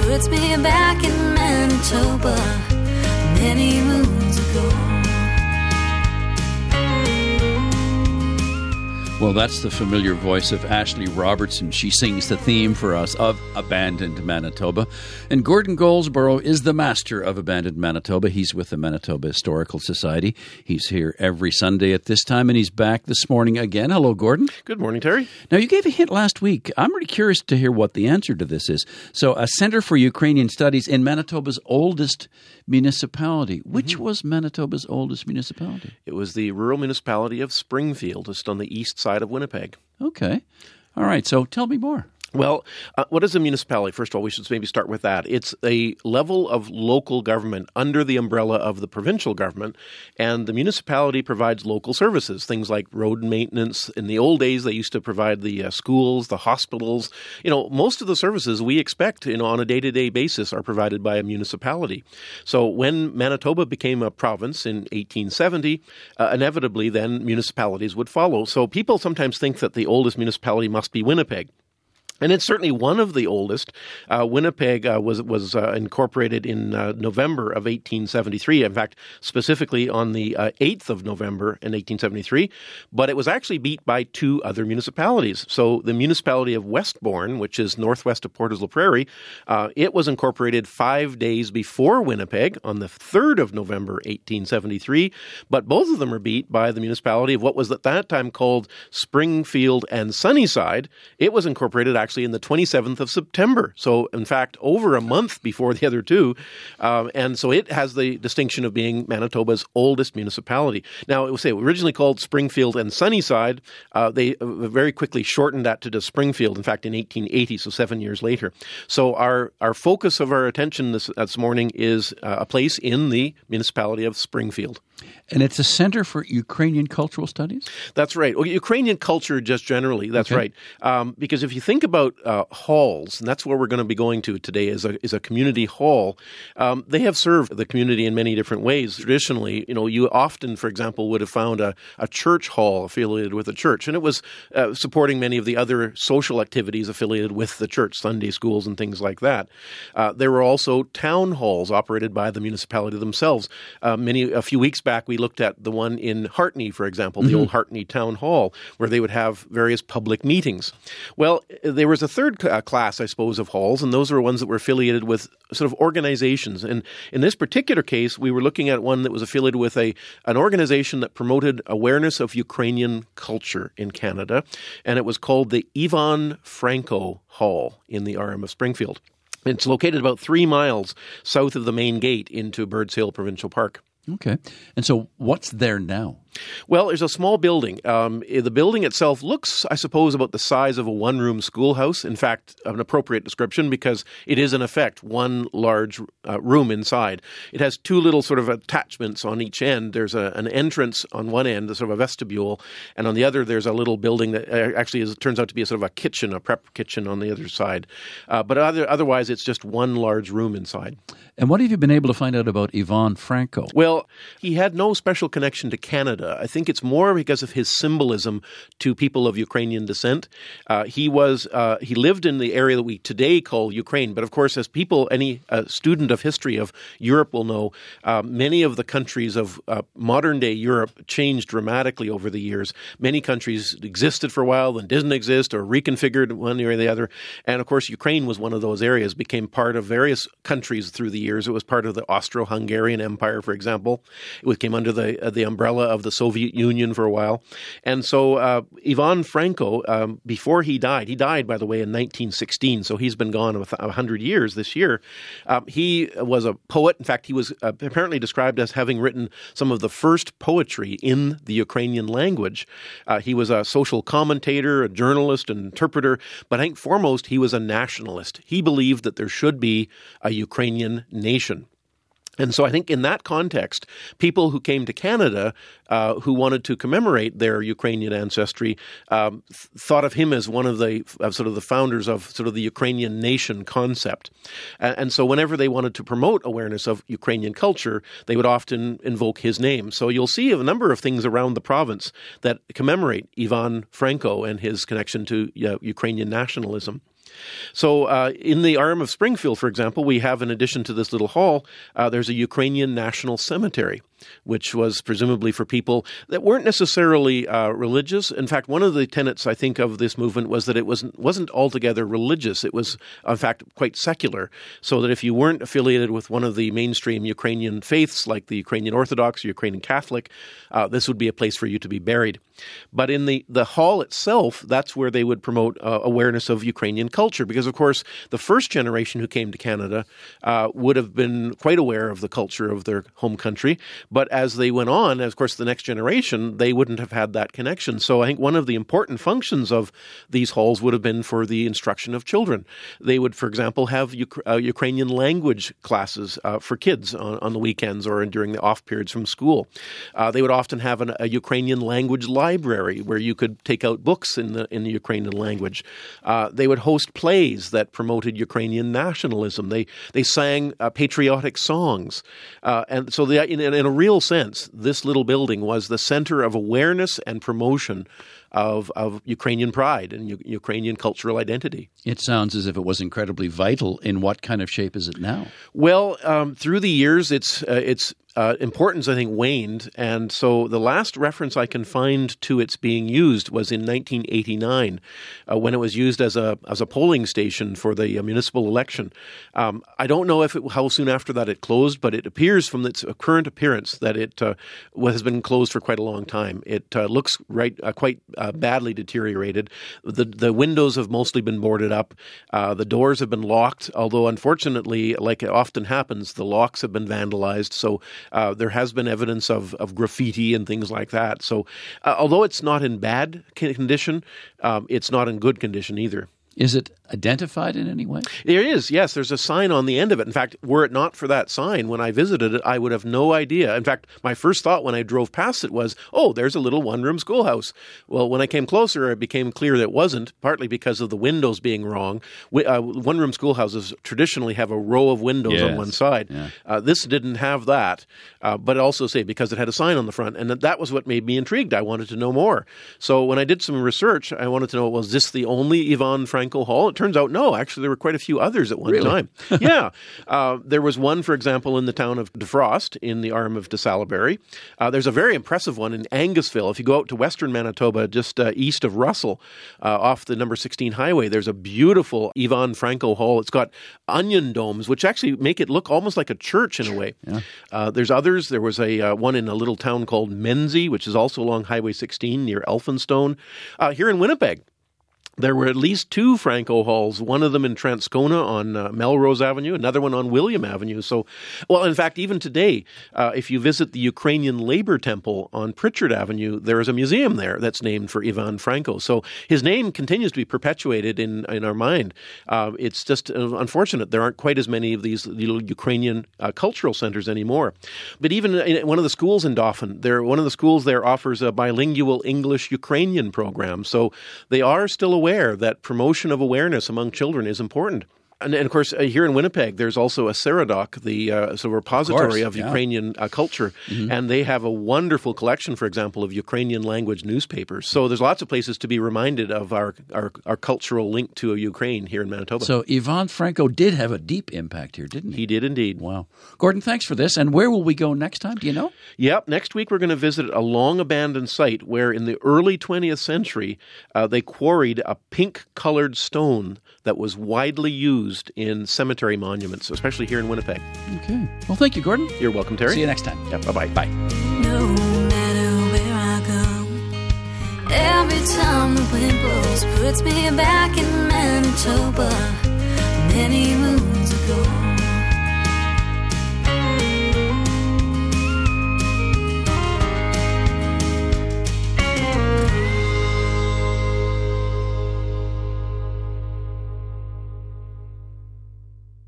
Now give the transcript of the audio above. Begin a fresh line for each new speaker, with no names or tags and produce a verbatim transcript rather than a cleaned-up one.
puts me back in Manitoba many moons ago.
Well, that's the familiar voice of Ashley Robertson. She sings the theme for us of Abandoned Manitoba. And Gordon Goldsboro is the master of Abandoned Manitoba. He's with the Manitoba Historical Society. He's here every Sunday at this time, and he's back this morning again. Hello, Gordon.
Good morning, Terry.
Now, you gave a hint last week. I'm really curious to hear what the answer to this is. So, a Center for Ukrainian Studies in Manitoba's oldest municipality. Which mm-hmm. was Manitoba's oldest municipality?
It was the rural municipality of Springfield, just on the east side of Winnipeg.
Okay. All right. So tell me more.
Well, uh, what is a municipality? First of all, we should maybe start with that. It's a level of local government under the umbrella of the provincial government, and the municipality provides local services, things like road maintenance. In the old days, they used to provide the uh, schools, the hospitals. You know, most of the services we expect, you know, on a day-to-day basis are provided by a municipality. So when Manitoba became a province in eighteen seventy, uh, inevitably then municipalities would follow. So people sometimes think that the oldest municipality must be Winnipeg. And it's certainly one of the oldest. Uh, Winnipeg uh, was was uh, incorporated in uh, November of eighteen seventy-three. In fact, specifically on the uh, eighth of November in eighteen seventy-three. But it was actually beat by two other municipalities. So the municipality of Westbourne, which is northwest of Port Horsesloe Prairie, uh, it was incorporated five days before Winnipeg on the third of November eighteen seventy-three. But both of them are beat by the municipality of what was at that time called Springfield and Sunnyside. It was incorporated actually actually in the twenty-seventh of September. So, in fact, over a month before the other two. Um, and so it has the distinction of being Manitoba's oldest municipality. Now, it was say, originally called Springfield and Sunnyside. Uh, they very quickly shortened that to just Springfield, in fact, in eighteen eighty, so seven years later. So our, our focus of our attention this, this morning is uh, a place in the municipality of Springfield.
And it's a Center for Ukrainian Cultural Studies?
That's right. Well, Ukrainian culture just generally, that's okay. right. Um, because if you think about uh, halls, and that's where we're going to be going to today is a, is a community hall, um, they have served the community in many different ways. Traditionally, you know, you often, for example, would have found a, a church hall affiliated with a church, and it was uh, supporting many of the other social activities affiliated with the church, Sunday schools and things like that. Uh, there were also town halls operated by the municipality themselves. Uh, many A few weeks back, Back, we looked at the one in Hartney, for example, the mm-hmm. old Hartney Town Hall, where they would have various public meetings. Well, there was a third uh, class, I suppose, of halls, and those were ones that were affiliated with sort of organizations. And in this particular case, we were looking at one that was affiliated with a an organization that promoted awareness of Ukrainian culture in Canada, and it was called the Ivan Franko Hall in the R M of Springfield. It's located about three miles south of the main gate into Birds Hill Provincial Park.
Okay. And so what's there now?
Well, there's a small building. Um, the building itself looks, I suppose, about the size of a one-room schoolhouse. In fact, an appropriate description because it is, in effect, one large uh, room inside. It has two little sort of attachments on each end. There's a, an entrance on one end, sort of a vestibule, and on the other there's a little building that actually is, turns out to be a sort of a kitchen, a prep kitchen on the other side. Uh, but other, otherwise, it's just one large room inside.
And what have you been able to find out about Ivan Franko?
Well, he had no special connection to Canada. I think it's more because of his symbolism to people of Ukrainian descent. Uh, he was uh, he lived in the area that we today call Ukraine, but of course, as people, any uh, student of history of Europe will know, uh, many of the countries of uh, modern-day Europe changed dramatically over the years. Many countries existed for a while, then didn't exist, or reconfigured one area or the other. And of course, Ukraine was one of those areas, became part of various countries through the years. It was part of the Austro-Hungarian Empire, for example. It came under the uh, the umbrella of the Soviet Union for a while. And so uh, Ivan Franko, um, before he died, he died, by the way, in nineteen sixteen, so he's been gone one hundred years this year. Um, he was a poet. In fact, he was uh, apparently described as having written some of the first poetry in the Ukrainian language. Uh, he was a social commentator, a journalist, an interpreter, but I think foremost, he was a nationalist. He believed that there should be a Ukrainian nation. And so I think in that context, people who came to Canada uh, who wanted to commemorate their Ukrainian ancestry um, th- thought of him as one of the of sort of the founders of sort of the Ukrainian nation concept. And, and so whenever they wanted to promote awareness of Ukrainian culture, they would often invoke his name. So you'll see a number of things around the province that commemorate Ivan Franko and his connection to uh, Ukrainian nationalism. So uh, in the arm of Springfield, for example, we have, in addition to this little hall, uh, there's a Ukrainian National Cemetery, which was presumably for people that weren't necessarily uh, religious. In fact, one of the tenets, I think, of this movement was that it wasn't, wasn't altogether religious. It was, in fact, quite secular, so that if you weren't affiliated with one of the mainstream Ukrainian faiths, like the Ukrainian Orthodox or Ukrainian Catholic, uh, this would be a place for you to be buried. But in the, the hall itself, that's where they would promote uh, awareness of Ukrainian culture, because, of course, the first generation who came to Canada uh, would have been quite aware of the culture of their home country. But as they went on, of course, the next generation, they wouldn't have had that connection. So I think one of the important functions of these halls would have been for the instruction of children. They would, for example, have Uk- uh, Ukrainian language classes uh, for kids on, on the weekends or during the off periods from school. Uh, they would often have an, a Ukrainian language library where you could take out books in the in the Ukrainian language. Uh, they would host plays that promoted Ukrainian nationalism. They they sang uh, patriotic songs, uh, and so the, in, in a real sense, this little building was the center of awareness and promotion of of Ukrainian pride and U- Ukrainian cultural identity.
It sounds as if it was incredibly vital. In what kind of shape is it now?
Well, um, through the years, its uh, its uh, importance, I think, waned, and so the last reference I can find to its being used was in nineteen eighty-nine, uh, when it was used as a as a polling station for the uh, municipal election. Um, I don't know if it, how soon after that it closed, but it appears from its current appearance that it uh, has been closed for quite a long time. It uh, looks right uh, quite uh, badly deteriorated. The the windows have mostly been boarded up. Uh, the doors have been locked, although unfortunately, like it often happens, the locks have been vandalized. So uh, there has been evidence of, of graffiti and things like that. So uh, although it's not in bad condition, um, it's not in good condition either.
Is it identified in any way?
There is, yes. There's a sign on the end of it. In fact, were it not for that sign, when I visited it, I would have no idea. In fact, my first thought when I drove past it was, oh, there's a little one-room schoolhouse. Well, when I came closer, it became clear that it wasn't, partly because of the windows being wrong. We, uh, one-room schoolhouses traditionally have a row of windows
yes.
on one side.
Yeah.
Uh, this didn't have that, uh, but also say because it had a sign on the front. And that, that was what made me intrigued. I wanted to know more. So when I did some research, I wanted to know, was this the only Ivan Franko Hall? It turns out no. Actually, there were quite a few others at one
really?
time. Yeah. Uh, there was one, for example, in the town of DeFrost in the arm of De Salaberry. Uh, there's a very impressive one in Angusville. If you go out to western Manitoba, just uh, east of Russell, uh, off the number sixteen highway, there's a beautiful Ivan Franko Hall. It's got onion domes, which actually make it look almost like a church in a way.
Yeah.
Uh, there's others. There was a uh, one in a little town called Menzie, which is also along Highway sixteen near Elphinstone. Uh, here in Winnipeg, there were at least two Franko halls, one of them in Transcona on uh, Melrose Avenue, another one on William Avenue. So, well, in fact, even today, uh, if you visit the Ukrainian Labor Temple on Pritchard Avenue, there is a museum there that's named for Ivan Franko. So his name continues to be perpetuated in, in our mind. Uh, it's just uh, unfortunate there aren't quite as many of these little Ukrainian uh, cultural centers anymore. But even in one of the schools in Dauphin, there, one of the schools there offers a bilingual English-Ukrainian program. So they are still aware that promotion of awareness among children is important. And, and of course, uh, here in Winnipeg, there's also a Saradoc, the uh, so repository of,
of yeah.
Ukrainian uh, culture, mm-hmm. and they have a wonderful collection, for example, of Ukrainian language newspapers. So there's lots of places to be reminded of our, our, our cultural link to Ukraine here in Manitoba.
So Ivan Franko did have a deep impact here, didn't he?
He did indeed.
Wow. Gordon, thanks for this. And where will we go next time? Do you know?
Yep. Next week, we're going to visit a long-abandoned site where in the early twentieth century, uh, they quarried a pink-colored stone that was widely used in cemetery monuments, especially here in Winnipeg.
Okay. Well, thank you, Gordon.
You're welcome, Terry.
See you next time.
Yeah, bye-bye.
Bye.
No matter where I go, every time the wind blows puts me back in Manitoba many moons ago.